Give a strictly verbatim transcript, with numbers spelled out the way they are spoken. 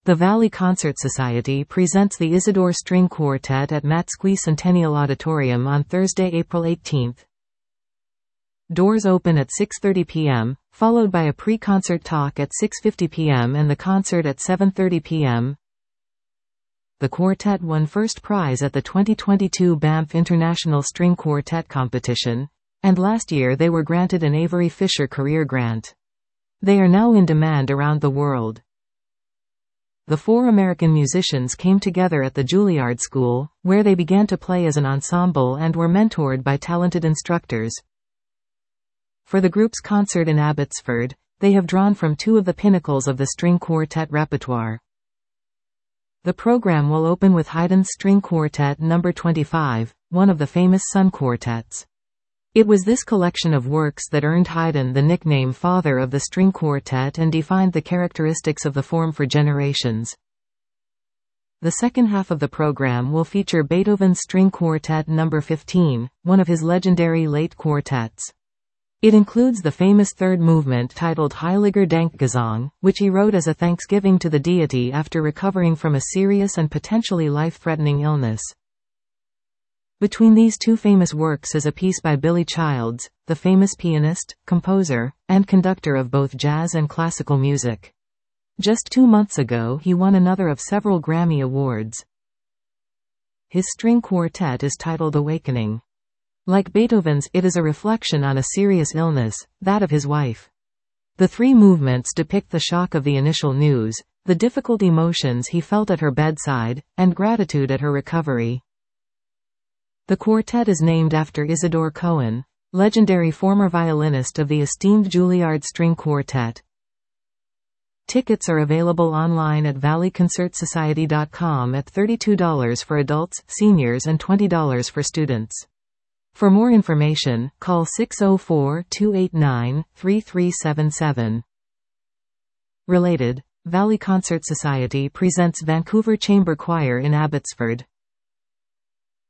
The Valley Concert Society presents the Isidore String Quartet at Matsqui Centennial Auditorium on Thursday, April eighteenth. Doors open at six thirty p m, followed by a pre-concert talk at six fifty p m and the concert at seven thirty p m The quartet won first prize at the twenty twenty-two Banff International String Quartet Competition, and last year they were granted an Avery Fisher Career Grant. They are now in demand around the world. The four American musicians came together at the Juilliard School, where they began to play as an ensemble and were mentored by talented instructors. For the group's concert in Abbotsford, they have drawn from two of the pinnacles of the string quartet repertoire. The program will open with Haydn's String Quartet number twenty-five, one of the famous Sun quartets. It was this collection of works that earned Haydn the nickname Father of the String Quartet and defined the characteristics of the form for generations. The second half of the program will feature Beethoven's String Quartet number fifteen, one of his legendary late quartets. It includes the famous third movement titled Heiliger Dankgesang, which he wrote as a thanksgiving to the deity after recovering from a serious and potentially life-threatening illness. Between these two famous works is a piece by Billy Childs, the famous pianist, composer, and conductor of both jazz and classical music. Just two months ago he won another of several Grammy Awards. His string quartet is titled Awakening. Like Beethoven's, it is a reflection on a serious illness, that of his wife. The three movements depict the shock of the initial news, the difficult emotions he felt at her bedside, and gratitude at her recovery. The quartet is named after Isidore Cohen, legendary former violinist of the esteemed Juilliard String Quartet. Tickets are available online at valley concert society dot com at thirty-two dollars for adults, seniors and twenty dollars for students. For more information, call six oh four, two eight nine, three three seven seven. Related, Valley Concert Society presents Vancouver Chamber Choir in Abbotsford.